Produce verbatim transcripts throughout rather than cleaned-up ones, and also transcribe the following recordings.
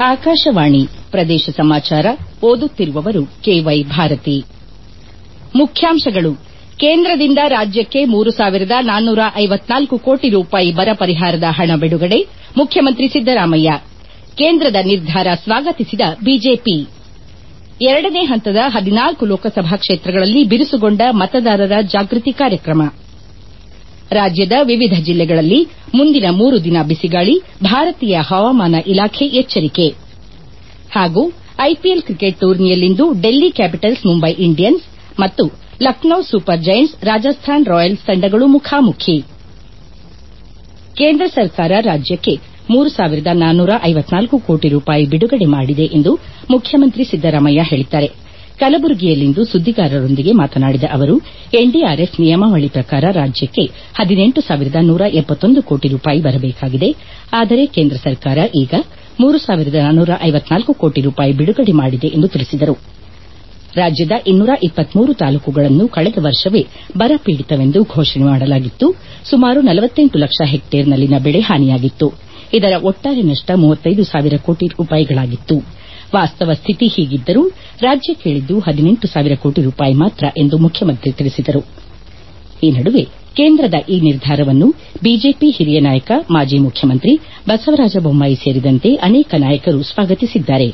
ಆಕಾಶವಾಣಿ ಪ್ರದೇಶ ಸಮಾಚಾರ ಓದುತ್ತಿರುವವರು ಕೆವೈ ಭಾರತಿ. ಮುಖ್ಯಾಂಶಗಳು. ಕೇಂದ್ರದಿಂದ ರಾಜ್ಯಕ್ಕೆ ಮೂರು ಸಾವಿರದ ನಾನ್ನೂರ ಐವತ್ನಾಲ್ಕು ಕೋಟಿ ರೂಪಾಯಿ ಬರ ಪರಿಹಾರದ ಹಣ ಬಿಡುಗಡೆ, ಮುಖ್ಯಮಂತ್ರಿ ಸಿದ್ದರಾಮಯ್ಯ. ಕೇಂದ್ರದ ನಿರ್ಧಾರ ಸ್ವಾಗತಿಸಿದ ಬಿಜೆಪಿ. ಎರಡನೇ ಹಂತದ ಹದಿನಾಲ್ಕು ಲೋಕಸಭಾ ಕ್ಷೇತ್ರಗಳಲ್ಲಿ ಬಿರುಸುಗೊಂಡ ಮತದಾರರ ಜಾಗೃತಿ ಕಾರ್ಯಕ್ರಮ. ರಾಜ್ಯದ ವಿವಿಧ ಜಿಲ್ಲೆಗಳಲ್ಲಿ ಮುಂದಿನ ಮೂರು ದಿನ ಬಿಸಿಗಾಳಿ, ಭಾರತೀಯ ಹವಾಮಾನ ಇಲಾಖೆ ಎಚ್ಚರಿಕೆ. ಹಾಗೂ ಐಪಿಎಲ್ ಕ್ರಿಕೆಟ್ ಟೂರ್ನಿಯಲ್ಲಿಂದು ಡೆಲ್ಲಿ ಕ್ಯಾಪಿಟಲ್ಸ್ ಮುಂಬೈ ಇಂಡಿಯನ್ಸ್ ಮತ್ತು Lucknow Super Giants Rajasthan Royals ತಂಡಗಳು ಮುಖಾಮುಖಿ. ಕೇಂದ್ರ ಸರ್ಕಾರ ರಾಜ್ಯಕ್ಕೆ ಮೂರು ಸಾವಿರದ ನಾನ್ನೂರ ಐವತ್ನಾಲ್ಕು ಕೋಟಿ ರೂಪಾಯಿ ಬಿಡುಗಡೆ ಮಾಡಿದೆ ಎಂದು ಮುಖ್ಯಮಂತ್ರಿ ಸಿದ್ದರಾಮಯ್ಯ ಹೇಳಿದ್ದಾರೆ. ಕಲಬುರಗಿಯಲ್ಲಿಂದು ಸುದ್ದಿಗಾರರೊಂದಿಗೆ ಮಾತನಾಡಿದ ಅವರು, ಎನ್ಡಿಆರ್ಎಫ್ ನಿಯಮಾವಳಿ ಪ್ರಕಾರ ರಾಜ್ಯಕ್ಕೆ ಹದಿನೆಂಟು ಸಾವಿರದ ನೂರ ಎಪ್ಪತ್ತೊಂದು ಕೋಟಿ ರೂಪಾಯಿ ಬರಬೇಕಾಗಿದೆ. ಆದರೆ ಕೇಂದ್ರ ಸರ್ಕಾರ ಈಗ ಮೂರು ಸಾವಿರದ ನಾನ್ನೂರ ಐವತ್ನಾಲ್ಕು ಕೋಟಿ ರೂಪಾಯಿ ಬಿಡುಗಡೆ ಮಾಡಿದೆ ಎಂದು ತಿಳಿಸಿದರು. ರಾಜ್ಯದ ಇನ್ನೂರ ಇಪ್ಪತ್ಮೂರು ತಾಲೂಕುಗಳನ್ನು ಕಳೆದ ವರ್ಷವೇ ಬರ ಪೀಡಿತವೆಂದು ಘೋಷಣೆ ಮಾಡಲಾಗಿತ್ತು. ಸುಮಾರು ನಲವತ್ತೆಂಟು ಲಕ್ಷ ಹೆಕ್ಟೇರ್ನಲ್ಲಿನ ಬೆಳೆ ಹಾನಿಯಾಗಿತ್ತು. ಇದರ ಒಟ್ಟಾರೆ ನಷ್ಟ ಮೂವತ್ತೈದು ಸಾವಿರ ಕೋಟಿ ರೂಪಾಯಿಗಳಾಗಿತ್ತು. ವಾಸ್ತವ ಸ್ಥಿತಿ ಹೀಗಿದ್ದರೂ ರಾಜ್ಯ ಕೇಳಿದ್ದು ಹದಿನೆಂಟು ಸಾವಿರ ಕೋಟಿ ರೂಪಾಯಿ ಮಾತ್ರ ಎಂದು ಮುಖ್ಯಮಂತ್ರಿ ತಿಳಿಸಿದರು. ಈ ನಡುವೆ ಕೇಂದ್ರದ ಈ ನಿರ್ಧಾರವನ್ನು ಬಿಜೆಪಿ ಹಿರಿಯ ನಾಯಕ, ಮಾಜಿ ಮುಖ್ಯಮಂತ್ರಿ ಬಸವರಾಜ ಬೊಮ್ಮಾಯಿ ಸೇರಿದಂತೆ ಅನೇಕ ನಾಯಕರು ಸ್ವಾಗತಿಸಿದ್ದಾರೆ.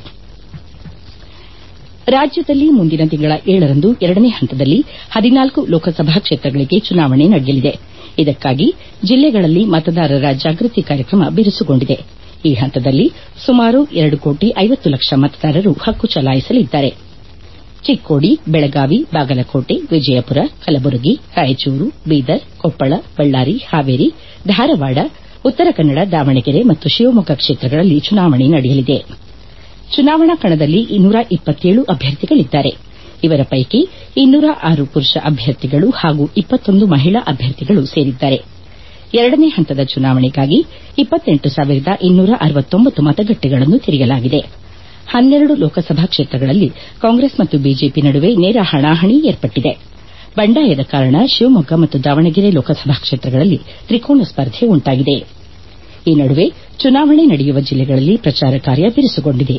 ರಾಜ್ಯದಲ್ಲಿ ಮುಂದಿನ ತಿಂಗಳ ಏಳರಂದು ಎರಡನೇ ಹಂತದಲ್ಲಿ ಹದಿನಾಲ್ಕು ಲೋಕಸಭಾ ಕ್ಷೇತ್ರಗಳಿಗೆ ಚುನಾವಣೆ ನಡೆಯಲಿದೆ. ಇದಕ್ಕಾಗಿ ಜಿಲ್ಲೆಗಳಲ್ಲಿ ಮತದಾರರ ಜಾಗೃತಿ ಕಾರ್ಯಕ್ರಮ ಬಿರುಸುಗೊಂಡಿದೆ. ಈ ಹಂತದಲ್ಲಿ ಸುಮಾರು ಎರಡು ಕೋಟಿ ಐವತ್ತು ಲಕ್ಷ ಮತದಾರರು ಹಕ್ಕು ಚಲಾಯಿಸಲಿದ್ದಾರೆ. ಚಿಕ್ಕೋಡಿ, ಬೆಳಗಾವಿ, ಬಾಗಲಕೋಟೆ, ವಿಜಯಪುರ, ಕಲಬುರಗಿ, ರಾಯಚೂರು, ಬೀದರ್, ಕೊಪ್ಪಳ, ಬಳ್ಳಾರಿ, ಹಾವೇರಿ, ಧಾರವಾಡ, ಉತ್ತರ ಕನ್ನಡ, ದಾವಣಗೆರೆ ಮತ್ತು ಶಿವಮೊಗ್ಗ ಕ್ಷೇತ್ರಗಳಲ್ಲಿ ಚುನಾವಣೆ ನಡೆಯಲಿದೆ. ಚುನಾವಣಾ ಕಣದಲ್ಲಿ ಇನ್ನೂರ ಇಪ್ಪತ್ತೇಳು ಅಭ್ಯರ್ಥಿಗಳಿದ್ದಾರೆ. ಇವರ ಪೈಕಿ ಇನ್ನೂರ ಆರು ಪುರುಷ ಅಭ್ಯರ್ಥಿಗಳು ಹಾಗೂ ಇಪ್ಪತ್ತೊಂದು ಮಹಿಳಾ ಅಭ್ಯರ್ಥಿಗಳು ಸೇರಿದ್ದಾರೆ. ಎರಡನೇ ಹಂತದ ಚುನಾವಣೆಗಾಗಿ ಇಪ್ಪತ್ತೆಂಟು ಸಾವಿರದ ಇನ್ನೂರ ಅರವತ್ತೊಂಬತ್ತು ಮತಗಟ್ಟೆಗಳನ್ನು ತೆರೆಯಲಾಗಿದೆ. ಹನ್ನೆರಡು ಲೋಕಸಭಾ ಕ್ಷೇತ್ರಗಳಲ್ಲಿ ಕಾಂಗ್ರೆಸ್ ಮತ್ತು ಬಿಜೆಪಿ ನಡುವೆ ನೇರ ಹಣಾಹಣಿ ಏರ್ಪಟ್ಟಿದೆ. ಬಂಡಾಯದ ಕಾರಣ ಶಿವಮೊಗ್ಗ ಮತ್ತು ದಾವಣಗೆರೆ ಲೋಕಸಭಾ ಕ್ಷೇತ್ರಗಳಲ್ಲಿ ತ್ರಿಕೋನ ಸ್ಪರ್ಧೆ ಉಂಟಾಗಿದೆ. ಈ ನಡುವೆ ಚುನಾವಣೆ ನಡೆಯುವ ಜಿಲ್ಲೆಗಳಲ್ಲಿ ಪ್ರಚಾರ ಕಾರ್ಯ ಬಿರುಸುಗೊಂಡಿದೆ.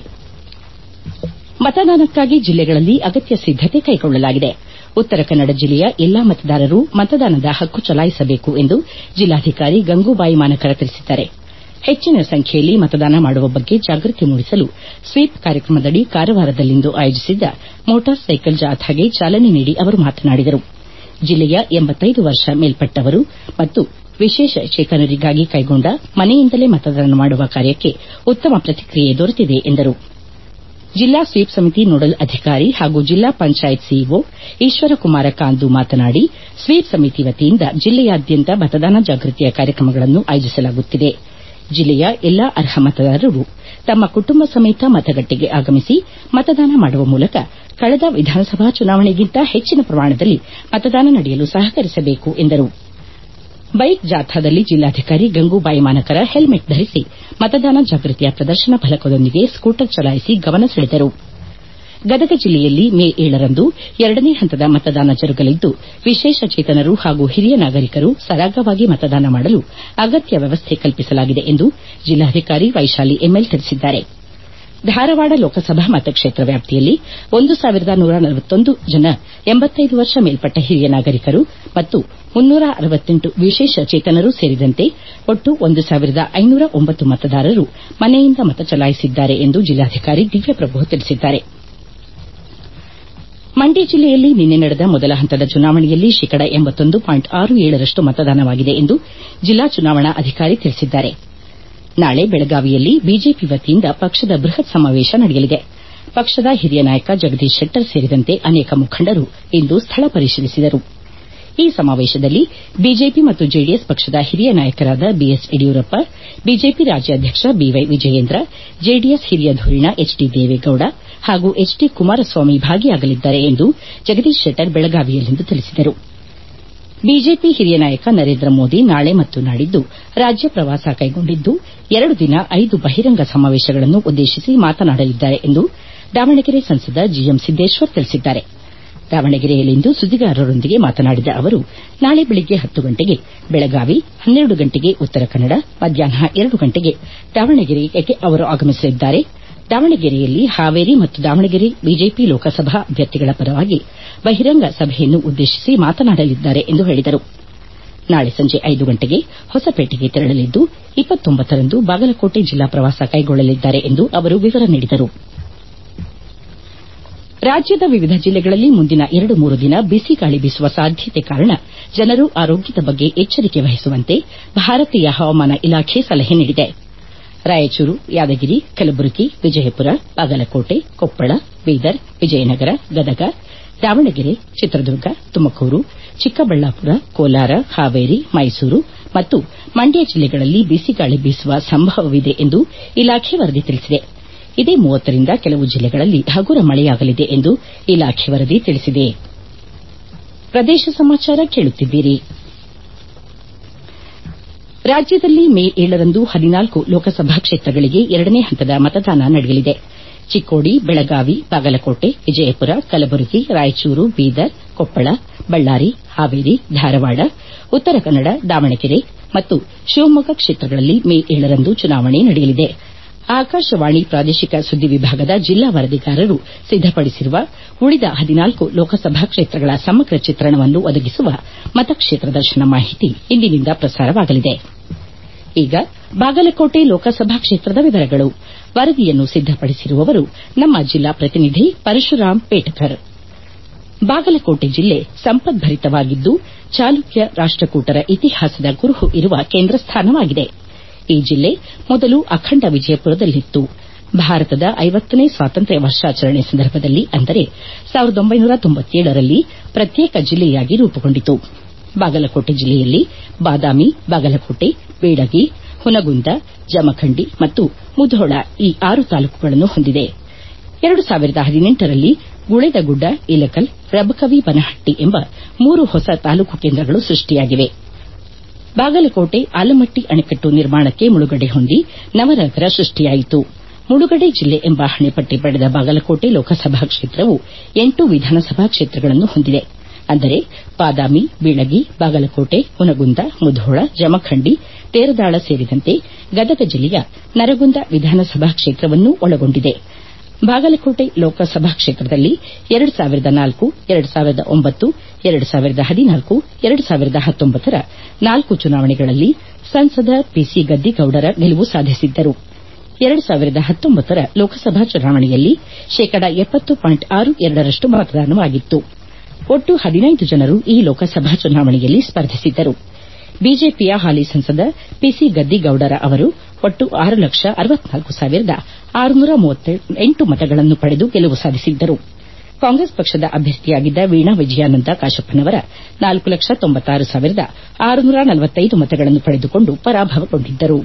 ಮತದಾನಕ್ಕಾಗಿ ಜಿಲ್ಲೆಗಳಲ್ಲಿ ಅಗತ್ಯ ಸಿದ್ದತೆ ಕೈಗೊಳ್ಳಲಾಗಿದೆ. ಉತ್ತರ ಕನ್ನಡ ಜಿಲ್ಲೆಯ ಎಲ್ಲಾ ಮತದಾರರು ಮತದಾನದ ಹಕ್ಕು ಚಲಾಯಿಸಬೇಕು ಎಂದು ಜಿಲ್ಲಾಧಿಕಾರಿ ಗಂಗೂಬಾಯಿ ಮಾನಕರ ತಿಳಿಸಿದ್ದಾರೆ. ಹೆಚ್ಚಿನ ಸಂಖ್ಯೆಯಲ್ಲಿ ಮತದಾನ ಮಾಡುವ ಬಗ್ಗೆ ಜಾಗೃತಿ ಮೂಡಿಸಲು ಸ್ವೀಪ್ ಕಾರ್ಯಕ್ರಮದಡಿ ಕಾರವಾರದಲ್ಲಿಂದು ಆಯೋಜಿಸಿದ್ದ ಮೋಟಾರ್ ಸೈಕಲ್ ಜಾಥಾಗೆ ಚಾಲನೆ ನೀಡಿ ಅವರು ಮಾತನಾಡಿದರು. ಜಿಲ್ಲೆಯ ಎಂಬತ್ತೈದು ವರ್ಷ ಮೇಲ್ಪಟ್ಟವರು ಮತ್ತು ವಿಶೇಷ ಚೇತನರಿಗಾಗಿ ಕೈಗೊಂಡ ಮನೆಯಿಂದಲೇ ಮತದಾನ ಮಾಡುವ ಕಾರ್ಯಕ್ಕೆ ಉತ್ತಮ ಪ್ರತಿಕ್ರಿಯೆ ದೊರೆತಿದೆ ಎಂದರು. ಜಿಲ್ಲಾ ಸ್ವೀಪ್ ಸಮಿತಿ ನೋಡಲ್ ಅಧಿಕಾರಿ ಹಾಗೂ ಜಿಲ್ಲಾ ಪಂಚಾಯತ್ ಸಿಇಒ ಈಶ್ವರಕುಮಾರ ಕಾಂದು ಮಾತನಾಡಿ, ಸ್ವೀಪ್ ಸಮಿತಿ ವತಿಯಿಂದ ಜಿಲ್ಲೆಯಾದ್ಯಂತ ಮತದಾನ ಜಾಗೃತಿಯ ಕಾರ್ಯಕ್ರಮಗಳನ್ನು ಆಯೋಜಿಸಲಾಗುತ್ತಿದೆ. ಜಿಲ್ಲೆಯ ಎಲ್ಲಾ ಅರ್ಹ ಮತದಾರರು ತಮ್ಮ ಕುಟುಂಬ ಸಮೇತ ಮತಗಟ್ಟೆಗೆ ಆಗಮಿಸಿ ಮತದಾನ ಮಾಡುವ ಮೂಲಕ ಕಳೆದ ವಿಧಾನಸಭಾ ಚುನಾವಣೆಗಿಂತ ಹೆಚ್ಚಿನ ಪ್ರಮಾಣದಲ್ಲಿ ಮತದಾನ ನಡೆಯಲು ಸಹಕರಿಸಬೇಕು ಎಂದರು. ಬೈಕ್ ಜಾಥಾದಲ್ಲಿ ಜಿಲ್ಲಾಧಿಕಾರಿ ಗಂಗೂಬಾಯಿ ಮಾನಕರ ಹೆಲ್ಮೆಟ್ ಧರಿಸಿ ಮತದಾನ ಜಾಗೃತಿಯ ಪ್ರದರ್ಶನ ಫಲಕದೊಂದಿಗೆ ಸ್ಕೂಟರ್ ಚಲಾಯಿಸಿ ಗಮನ ಸೆಳೆದರು. ಗದಗ ಜಿಲ್ಲೆಯಲ್ಲಿ ಮೇ ಏಳರಂದು ಎರಡನೇ ಹಂತದ ಮತದಾನ ಜರುಗಲಿದ್ದು, ವಿಶೇಷ ಚೇತನರು ಹಾಗೂ ಹಿರಿಯ ನಾಗರಿಕರು ಸರಾಗವಾಗಿ ಮತದಾನ ಮಾಡಲು ಅಗತ್ಯ ವ್ಯವಸ್ಥೆ ಕಲ್ಪಿಸಲಾಗಿದೆ ಎಂದು ಜಿಲ್ಲಾಧಿಕಾರಿ ವೈಶಾಲಿ ಎಂಎಲ್ ತಿಳಿಸಿದ್ದಾರೆ. ಧಾರವಾಡ ಲೋಕಸಭಾ ಮತಕ್ಷೇತ್ರ ವ್ಯಾಪ್ತಿಯಲ್ಲಿ ಒಂದು ಸಾವಿರದ ನೂರ ನಲವತ್ತೊಂದು ಜನ ಎಂಬತ್ತೈದು ವರ್ಷ ಮೇಲ್ಪಟ್ಟ ಹಿರಿಯ ನಾಗರಿಕರು ಮತ್ತು ಮುನ್ನೂರ ಅರವತ್ತೆಂಟು ವಿಶೇಷ ಚೇತನರು ಸೇರಿದಂತೆ ಒಟ್ಟು ಒಂದು ಸಾವಿರದ ಐನೂರ ಒಂಬತ್ತು ಮತದಾರರು ಮನೆಯಿಂದ ಮತ ಚಲಾಯಿಸಿದ್ದಾರೆ ಎಂದು ಜಿಲ್ಲಾಧಿಕಾರಿ ದಿವ್ಯಪ್ರಭು ತಿಳಿಸಿದ್ದಾರೆ. ಮಂಡ್ಯ ಜಿಲ್ಲೆಯಲ್ಲಿ ನಿನ್ನೆ ನಡೆದ ಮೊದಲ ಹಂತದ ಚುನಾವಣೆಯಲ್ಲಿ ಶೇಕಡ ಎಂಬತ್ತೊಂದು ಪಾಯಿಂಟ್ ಆರು ಏಳರಷ್ಟು ಮತದಾನವಾಗಿದೆ ಎಂದು ಜಿಲ್ಲಾ ಚುನಾವಣಾ ಅಧಿಕಾರಿ ತಿಳಿಸಿದ್ದಾರೆ. ನಾಳೆ ಬೆಳಗಾವಿಯಲ್ಲಿ ಬಿಜೆಪಿ ವತಿಯಿಂದ ಪಕ್ಷದ ಬೃಹತ್ ಸಮಾವೇಶ ನಡೆಯಲಿದೆ. ಪಕ್ಷದ ಹಿರಿಯ ನಾಯಕ ಜಗದೀಶ್ ಶೆಟ್ಟರ್ ಸೇರಿದಂತೆ ಅನೇಕ ಮುಖಂಡರು ಇಂದು ಸ್ಥಳ ಪರಿಶೀಲಿಸಿದರು. ಈ ಸಮಾವೇಶದಲ್ಲಿ ಬಿಜೆಪಿ ಮತ್ತು ಜೆಡಿಎಸ್ ಪಕ್ಷದ ಹಿರಿಯ ನಾಯಕರಾದ ಬಿಎಸ್ ಯಡಿಯೂರಪ್ಪ, ಬಿಜೆಪಿ ರಾಜ್ಯಾಧ್ಯಕ್ಷ ಬಿವೈ ವಿಜಯೇಂದ್ರ, ಜೆಡಿಎಸ್ ಹಿರಿಯ ಧುರೀಣ ಎಚ್ ಡಿ ದೇವೇಗೌಡ ಹಾಗೂ ಎಚ್ ಡಿ ಕುಮಾರಸ್ವಾಮಿ ಭಾಗಿಯಾಗಲಿದ್ದಾರೆ ಎಂದು ಜಗದೀಶ್ ಶೆಟ್ಟರ್ ಬೆಳಗಾವಿಯಲ್ಲಿಂದು ತಿಳಿಸಿದರು. ಬಿಜೆಪಿ ಹಿರಿಯ ನಾಯಕ ನರೇಂದ್ರ ಮೋದಿ ನಾಳೆ ಮತ್ತು ನಾಡಿದ್ದು ರಾಜ್ಯ ಪ್ರವಾಸ ಕೈಗೊಂಡಿದ್ದು, ಎರಡು ದಿನ ಐದು ಬಹಿರಂಗ ಸಮಾವೇಶಗಳನ್ನು ಉದ್ದೇಶಿಸಿ ಮಾತನಾಡಲಿದ್ದಾರೆ ಎಂದು ದಾವಣಗೆರೆ ಸಂಸದ ಜಿಎಂ ಸಿದ್ದೇಶ್ವರ್ ತಿಳಿಸಿದ್ದಾರೆ. ದಾವಣಗೆರೆಯಲ್ಲಿಂದು ಸುದ್ದಿಗಾರರೊಂದಿಗೆ ಮಾತನಾಡಿದ ಅವರು, ನಾಳೆ ಬೆಳಗ್ಗೆ ಹತ್ತು ಗಂಟೆಗೆ ಬೆಳಗಾವಿ, ಹನ್ನೆರಡು ಗಂಟೆಗೆ ಉತ್ತರ ಕನ್ನಡ, ಮಧ್ಯಾಹ್ನ ಎರಡು ಗಂಟೆಗೆ ದಾವಣಗೆರೆಗೆ ಅವರು ಆಗಮಿಸಲಿದ್ದಾರೆ. ದಾವಣಗೆರೆಯಲ್ಲಿ ಹಾವೇರಿ ಮತ್ತು ದಾವಣಗೆರೆ ಬಿಜೆಪಿ ಲೋಕಸಭಾ ಅಭ್ಯರ್ಥಿಗಳ ಪರವಾಗಿ ಬಹಿರಂಗ ಸಭೆಯನ್ನು ಉದ್ದೇಶಿಸಿ ಮಾತನಾಡಲಿದ್ದಾರೆ ಎಂದು ಹೇಳಿದರು. ನಾಳೆ ಸಂಜೆ ಐದು ಗಂಟೆಗೆ ಹೊಸಪೇಟೆಗೆ ತೆರಳಲಿದ್ದು ಇಪ್ಪತ್ತೊಂಬತ್ತರಂದು ಬಾಗಲಕೋಟೆ ಜಿಲ್ಲಾ ಪ್ರವಾಸ ಕೈಗೊಳ್ಳಲಿದ್ದಾರೆ ಎಂದು ಅವರು ವಿವರ ನೀಡಿದರು. ರಾಜ್ಯದ ವಿವಿಧ ಜಿಲ್ಲೆಗಳಲ್ಲಿ ಮುಂದಿನ ಎರಡು ಮೂರು ದಿನ ಬಿಸಿ ಗಾಳಿ ಬೀಸುವ ಸಾಧ್ಯತೆ ಕಾರಣ ಜನರು ಆರೋಗ್ಯದ ಬಗ್ಗೆ ಎಚ್ಚರಿಕೆ ವಹಿಸುವಂತೆ ಭಾರತೀಯ ಹವಾಮಾನ ಇಲಾಖೆ ಸಲಹೆ ನೀಡಿದೆ. ರಾಯಚೂರು, ಯಾದಗಿರಿ, ಕಲಬುರಗಿ, ವಿಜಯಪುರ, ಬಾಗಲಕೋಟೆ, ಕೊಪ್ಪಳ, ಬೀದರ್, ವಿಜಯನಗರ, ಗದಗ, ದಾವಣಗೆರೆ, ಚಿತ್ರದುರ್ಗ, ತುಮಕೂರು, ಚಿಕ್ಕಬಳ್ಳಾಪುರ, ಕೋಲಾರ, ಹಾವೇರಿ, ಮೈಸೂರು ಮತ್ತು ಮಂಡ್ಯ ಜಿಲ್ಲೆಗಳಲ್ಲಿ ಬಿಸಿಗಾಳಿ ಬೀಸುವ ಸಂಭವವಿದೆ ಎಂದು ಇಲಾಖೆ ವರದಿ ತಿಳಿಸಿದೆ. ಇದೇ ಮೂವತ್ತರಿಂದ ಕೆಲವು ಜಿಲ್ಲೆಗಳಲ್ಲಿ ಹಗುರ ಮಳೆಯಾಗಲಿದೆ ಎಂದು ಇಲಾಖೆ ವರದಿ ತಿಳಿಸಿದೆ. ಪ್ರದೇಶ ಸಮಾಚಾರ ಕೇಳುತ್ತಿದ್ದೀರಿ. ರಾಜ್ಯದಲ್ಲಿ ಮೇ ಏಳರಂದು ಹದಿನಾಲ್ಕು ಲೋಕಸಭಾ ಕ್ಷೇತ್ರಗಳಿಗೆ ಎರಡನೇ ಹಂತದ ಮತದಾನ ನಡೆಯಲಿದೆ. ಚಿಕ್ಕೋಡಿ, ಬೆಳಗಾವಿ, ಬಾಗಲಕೋಟೆ, ವಿಜಯಪುರ, ಕಲಬುರಗಿ, ರಾಯಚೂರು, ಬೀದರ್, ಕೊಪ್ಪಳ, ಬಳ್ಳಾರಿ, ಹಾವೇರಿ, ಧಾರವಾಡ, ಉತ್ತರ ಕನ್ನಡ, ದಾವಣಗೆರೆ ಮತ್ತು ಶಿವಮೊಗ್ಗ ಕ್ಷೇತ್ರಗಳಲ್ಲಿ ಮೇ ಏಳರಂದು ಚುನಾವಣೆ ನಡೆಯಲಿದೆ. ಆಕಾಶವಾಣಿ ಪ್ರಾದೇಶಿಕ ಸುದ್ದಿ ವಿಭಾಗದ ಜಿಲ್ಲಾ ವರದಿಗಾರರು ಸಿದ್ದಪಡಿಸಿರುವ ಉಳಿದ ಹದಿನಾಲ್ಕು ಲೋಕಸಭಾ ಕ್ಷೇತ್ರಗಳ ಸಮಗ್ರ ಚಿತ್ರಣವನ್ನು ಒದಗಿಸುವ ಮತಕ್ಷೇತ್ರ ದರ್ಶನ ಮಾಹಿತಿ ಇಂದಿನಿಂದ ಪ್ರಸಾರವಾಗಲಿದೆ. ಈಗ ಬಾಗಲಕೋಟೆ ಲೋಕಸಭಾ ಕ್ಷೇತ್ರದ ವಿವರಗಳು. ವರದಿಯನ್ನು ಸಿದ್ದಪಡಿಸಿರುವವರು ನಮ್ಮ ಜಿಲ್ಲಾ ಪ್ರತಿನಿಧಿ ಪರಶುರಾಮ್ ಪೇಟಕರ್. ಬಾಗಲಕೋಟೆ ಜಿಲ್ಲೆ ಸಂಪದ್ಭರಿತವಾಗಿದ್ದು ಚಾಲುಕ್ಯ ರಾಷ್ಟಕೂಟರ ಇತಿಹಾಸದ ಕುರುಹು ಇರುವ ಕೇಂದ್ರ ಸ್ಥಾನವಾಗಿದೆ. ಈ ಜಿಲ್ಲೆ ಮೊದಲು ಅಖಂಡ ವಿಜಯಪುರದಲ್ಲಿತ್ತು. ಭಾರತದ ಐವತ್ತನೇ ಸ್ವಾತಂತ್ರ್ಯ ವರ್ಷಾಚರಣೆ ಸಂದರ್ಭದಲ್ಲಿ ಅಂದರೆ ಸಾವಿರದ ಒಂಬೈನೂರ ತೊಂಬತ್ತೇಳರಲ್ಲಿ ಪ್ರತ್ಯೇಕ ಜಿಲ್ಲೆಯಾಗಿ ರೂಪುಗೊಂಡಿತು. ಬಾಗಲಕೋಟೆ ಜಿಲ್ಲೆಯಲ್ಲಿ ಬಾದಾಮಿ, ಬಾಗಲಕೋಟೆ, ಬೇಡಗಿ, ಹುನಗುಂದ, ಜಮಖಂಡಿ ಮತ್ತು ಮುಧೋಳ ಈ ಆರು ತಾಲೂಕುಗಳನ್ನು ಹೊಂದಿದೆ. ಎರಡು ಸಾವಿರದ ಹದಿನೆಂಟರಲ್ಲಿ ಗುಳೇದಗುಡ್ಡ, ಇಲಕಲ್, ರಬಕವಿ ಬನಹಟ್ಟಿ ಎಂಬ ಮೂರು ಹೊಸ ತಾಲೂಕು ಕೇಂದ್ರಗಳು ಸೃಷ್ಟಿಯಾಗಿವೆ. ಬಾಗಲಕೋಟೆ ಆಲಮಟ್ಟಿ ಅಣೆಕಟ್ಟು ನಿರ್ಮಾಣಕ್ಕೆ ಮುಳುಗಡೆ ಹೊಂದಿ ನವನಗರ ಸೃಷ್ಟಿಯಾಯಿತು. ಮುಳುಗಡೆ ಜಿಲ್ಲೆ ಎಂಬ ಹಣೆಪಟ್ಟಿ ಪಡೆದ ಬಾಗಲಕೋಟೆ ಲೋಕಸಭಾ ಕ್ಷೇತ್ರವು ಎಂಟು ವಿಧಾನಸಭಾ ಕ್ಷೇತ್ರಗಳನ್ನು ಹೊಂದಿದೆ. ಅಂದರೆ ಬಾದಾಮಿ, ಬೀಳಗಿ, ಬಾಗಲಕೋಟೆ, ಹುನಗುಂದ, ಮುಧೋಳ, ಜಮಖಂಡಿ, ತೇರದಾಳ ಸೇರಿದಂತೆ ಗದಗ ಜಿಲ್ಲೆಯ ನರಗುಂದ ವಿಧಾನಸಭಾ ಕ್ಷೇತ್ರವನ್ನು ಒಳಗೊಂಡಿದೆ. ಬಾಗಲಕೋಟೆ ಲೋಕಸಭಾ ಕ್ಷೇತ್ರದಲ್ಲಿ ಎರಡು ಸಾವಿರದ ನಾಲ್ಕು, ಎರಡು ಸಾವಿರದ ಒಂಬತ್ತು, ಎರಡು ಸಾವಿರದ ಹದಿನಾಲ್ಕು, ಎರಡು ಸಾವಿರದ ಹತ್ತೊಂಬತ್ತರ ನಾಲ್ಕು ಚುನಾವಣೆಗಳಲ್ಲಿ ಸಂಸದ ಪಿಸಿ ಗದ್ದಿಗೌಡರ ಗೆಲುವು ಸಾಧಿಸಿದ್ದರು. ಎರಡು ಸಾವಿರದ ಹತ್ತೊಂಬತ್ತರ ಲೋಕಸಭಾ ಚುನಾವಣೆಯಲ್ಲಿ ಶೇಕಡಾ ಎಪ್ಪತ್ತು ಪಾಯಿಂಟ್ ಆರು ಎರಡರಷ್ಟು ಮತದಾನವಾಗಿತ್ತು. ಒಟ್ಟು ಹದಿನೈದು ಜನರು ಈ ಲೋಕಸಭಾ ಚುನಾವಣೆಯಲ್ಲಿ ಸ್ಪರ್ಧಿಸಿದ್ದರು. ಬಿಜೆಪಿಯ ಹಾಲಿ ಸಂಸದ ಪಿಸಿ ಗದ್ದಿಗೌಡರ ಅವರು ಒಟ್ಟು ಆರು ಲಕ್ಷ ಅರವತ್ನಾಲ್ಕು ಸಾವಿರದ ಆರುನೂರ ಮೂವತ್ತೆಂಟು ಮತಗಳನ್ನು ಪಡೆದು ಗೆಲುವು ಸಾಧಿಸಿದ್ದರು. ಕಾಂಗ್ರೆಸ್ ಪಕ್ಷದ ಅಭ್ಯರ್ಥಿಯಾಗಿದ್ದ ವೀಣಾ ವಿಜಯಾನಂದ ಕಾಶಪ್ಪನವರ ನಾಲ್ಕು ಲಕ್ಷ ತೊಂಬತ್ತಾರು ಸಾವಿರದ ಆರುನೂರ ನಲವತ್ತೈದು ಮತಗಳನ್ನು ಪಡೆದುಕೊಂಡು ಪರಾಭವಗೊಂಡಿದ್ದರು.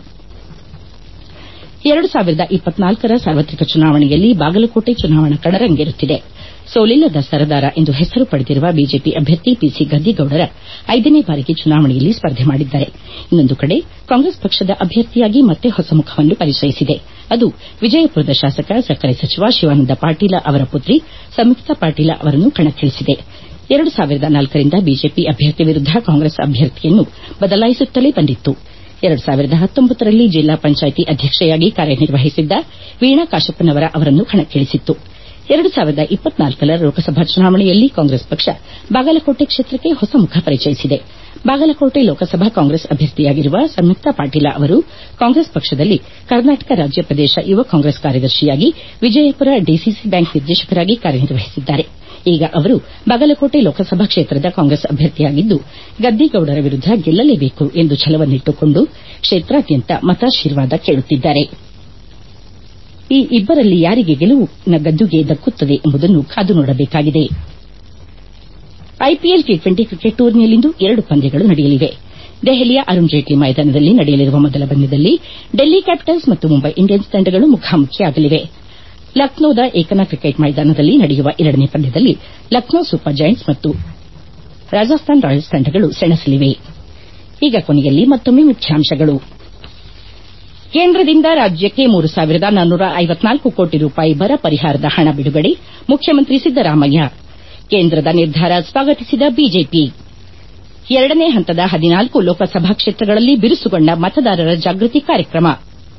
ಎರಡು ಸಾವಿರದ ಇಪ್ಪತ್ನಾಲ್ಕರ ಸಾರ್ವತ್ರಿಕ ಚುನಾವಣೆಯಲ್ಲಿ ಬಾಗಲಕೋಟೆ ಚುನಾವಣಾ ಕಣ ರಂಗೇರುತ್ತಿದೆ. ಸೋಲಿಲ್ಲದ ಸರದಾರ ಎಂದು ಹೆಸರು ಪಡೆದಿರುವ ಬಿಜೆಪಿ ಅಭ್ಯರ್ಥಿ ಪಿಸಿ ಗದ್ದಿಗೌಡರ ಐದನೇ ಬಾರಿಗೆ ಚುನಾವಣೆಯಲ್ಲಿ ಸ್ಪರ್ಧೆ ಮಾಡಿದ್ದಾರೆ. ಇನ್ನೊಂದು ಕಡೆ ಕಾಂಗ್ರೆಸ್ ಪಕ್ಷದ ಅಭ್ಯರ್ಥಿಯಾಗಿ ಮತ್ತೆ ಹೊಸ ಮುಖವನ್ನು ಪರಿಚಯಿಸಿದೆ. ಅದು ವಿಜಯಪುರದ ಶಾಸಕ ಸಕ್ಕರೆ ಸಚಿವ ಶಿವಾನಂದ ಪಾಟೀಲ ಅವರ ಪುತ್ರಿ ಸಂಯುಕ್ತಾ ಪಾಟೀಲ ಅವರನ್ನು ಕಣಕ್ಕಿಳಿಸಿದೆ. ಎರಡು ಸಾವಿರದ ನಾಲ್ಕರಿಂದ ಬಿಜೆಪಿ ಅಭ್ಯರ್ಥಿ ವಿರುದ್ಧ ಕಾಂಗ್ರೆಸ್ ಅಭ್ಯರ್ಥಿಯನ್ನು ಬದಲಾಯಿಸುತ್ತಲೇ ಬಂದಿತ್ತು. ಎರಡು ಸಾವಿರದ ಹತ್ತೊಂಬತ್ತರಲ್ಲಿ ಜಿಲ್ಲಾ ಪಂಚಾಯಿತಿ ಅಧ್ಯಕ್ಷೆಯಾಗಿ ಕಾರ್ಯನಿರ್ವಹಿಸಿದ್ದ ವೀಣಾ ಕಾಶಪ್ಪನವರ ಅವರನ್ನು ಕಣಕ್ಕಿಳಿಸಿತ್ತು. ಎರಡು ಸಾವಿರದ ಇಪ್ಪತ್ನಾಲ್ಕರ ಲೋಕಸಭಾ ಚುನಾವಣೆಯಲ್ಲಿ ಕಾಂಗ್ರೆಸ್ ಪಕ್ಷ ಬಾಗಲಕೋಟೆ ಕ್ಷೇತ್ರಕ್ಕೆ ಹೊಸ ಮುಖ ಪರಿಚಯಿಸಿದೆ. ಬಾಗಲಕೋಟೆ ಲೋಕಸಭಾ ಕಾಂಗ್ರೆಸ್ ಅಭ್ಯರ್ಥಿಯಾಗಿರುವ ಸಂಯುಕ್ತಾ ಪಾಟೀಲ ಅವರು ಕಾಂಗ್ರೆಸ್ ಪಕ್ಷದಲ್ಲಿ ಕರ್ನಾಟಕ ರಾಜ್ಯ ಪ್ರದೇಶ ಯುವ ಕಾಂಗ್ರೆಸ್ ಕಾರ್ಯದರ್ಶಿಯಾಗಿ ವಿಜಯಪುರ ಡಿಸಿಸಿ ಬ್ಯಾಂಕ್ ನಿರ್ದೇಶಕರಾಗಿ ಕಾರ್ಯನಿರ್ವಹಿಸಿದ್ದಾರೆ. ಈಗ ಅವರು ಬಾಗಲಕೋಟೆ ಲೋಕಸಭಾ ಕ್ಷೇತ್ರದ ಕಾಂಗ್ರೆಸ್ ಅಭ್ಯರ್ಥಿಯಾಗಿದ್ದು ಗದ್ದಿಗೌಡರ ವಿರುದ್ಧ ಗೆಲ್ಲಲೇಬೇಕು ಎಂದು ಛಲವನ್ನಿಟ್ಟುಕೊಂಡು ಕ್ಷೇತ್ರಾದ್ಯಂತ ಮತಾಶೀರ್ವಾದ ಕೇಳುತ್ತಿದ್ದಾರೆ. ಈ ಇಬ್ಬರಲ್ಲಿ ಯಾರಿಗೆ ಗೆಲುವಿನ ಗದ್ದುಗೆ ದಕ್ಕುತ್ತದೆ ಎಂಬುದನ್ನು ಕಾದು ನೋಡಬೇಕಾಗಿದೆ. ಐಪಿಎಲ್ ಟಿ ಟ್ವೆಂಟಿ ಕ್ರಿಕೆಟ್ ಟೂರ್ನಿಯಲ್ಲಿಂದು ಎರಡು ಪಂದ್ಯಗಳು ನಡೆಯಲಿವೆ. ದೆಹಲಿಯ ಅರುಣ್ ಜೇಟ್ಲಿ ಮೈದಾನದಲ್ಲಿ ನಡೆಯಲಿರುವ ಮೊದಲ ಪಂದ್ಯದಲ್ಲಿ ಡೆಲ್ಲಿ ಕ್ಯಾಪಿಟಲ್ಸ್ ಮತ್ತು ಮುಂಬೈ ಇಂಡಿಯನ್ಸ್ ತಂಡಗಳು ಮುಖಾಮುಖಿಯಾಗಲಿವೆ. ಲಕ್ನೋದ ಏಕನಾ ಕ್ರಿಕೆಟ್ ಮೈದಾನದಲ್ಲಿ ನಡೆಯುವ ಎರಡನೇ ಪಂದ್ಯದಲ್ಲಿ ಲಕ್ನೋ ಸೂಪರ್ ಜೈಂಟ್ಸ್ ಮತ್ತು ರಾಜಸ್ಥಾನ್ ರಾಯಲ್ಸ್ ತಂಡಗಳು ಸೆಣಸಲಿವೆ. ಈಗ ಕೊನೆಯಲ್ಲಿ ಮತ್ತೊಮ್ಮೆ ಮುಖ್ಯಾಂಶಗಳು. ಕೇಂದ್ರದಿಂದ ರಾಜ್ಯಕ್ಕೆ ಮೂರು ಸಾವಿರದ ನಾನ್ನೂರ ಐವತ್ನಾಲ್ಕು ಕೋಟಿ ರೂಪಾಯಿ ಬರ ಪರಿಹಾರದ ಹಣ ಬಿಡುಗಡೆ, ಮುಖ್ಯಮಂತ್ರಿ ಸಿದ್ದರಾಮಯ್ಯ. ಕೇಂದ್ರದ ನಿರ್ಧಾರ ಸ್ವಾಗತಿಸಿದ ಬಿಜೆಪಿ. ಎರಡನೇ ಹಂತದ ಹದಿನಾಲ್ಕು ಲೋಕಸಭಾ ಕ್ಷೇತ್ರಗಳಲ್ಲಿ ಬಿರುಸುಗೊಂಡ ಮತದಾರರ ಜಾಗೃತಿ ಕಾರ್ಯಕ್ರಮ.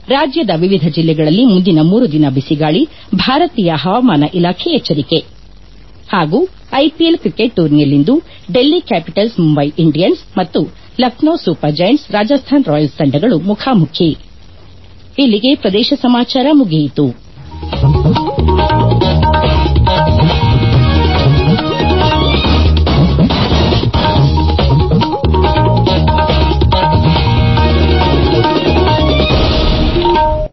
ರಾಜ್ಯದ ವಿವಿಧ ಜಿಲ್ಲೆಗಳಲ್ಲಿ ಮುಂದಿನ ಮೂರು ದಿನ ಬಿಸಿಗಾಳಿ ಭಾರತೀಯ ಹವಾಮಾನ ಇಲಾಖೆ ಎಚ್ಚರಿಕೆ ಹಾಗೂ ಐಪಿಎಲ್ ಕ್ರಿಕೆಟ್ ಟೂರ್ನಿಯಲ್ಲಿಂದು ಡೆಲ್ಲಿ ಕ್ಯಾಪಿಟಲ್ಸ್ ಮುಂಬೈ ಇಂಡಿಯನ್ಸ್ ಮತ್ತು Lucknow Super Giants Rajasthan Royals ತಂಡಗಳು ಮುಖಾಮುಖಿ ಇಲ್ಲಿಗೆ ಪ್ರದೇಶ ಸಮಾಚಾರ ಮುಗಿಯಿತು.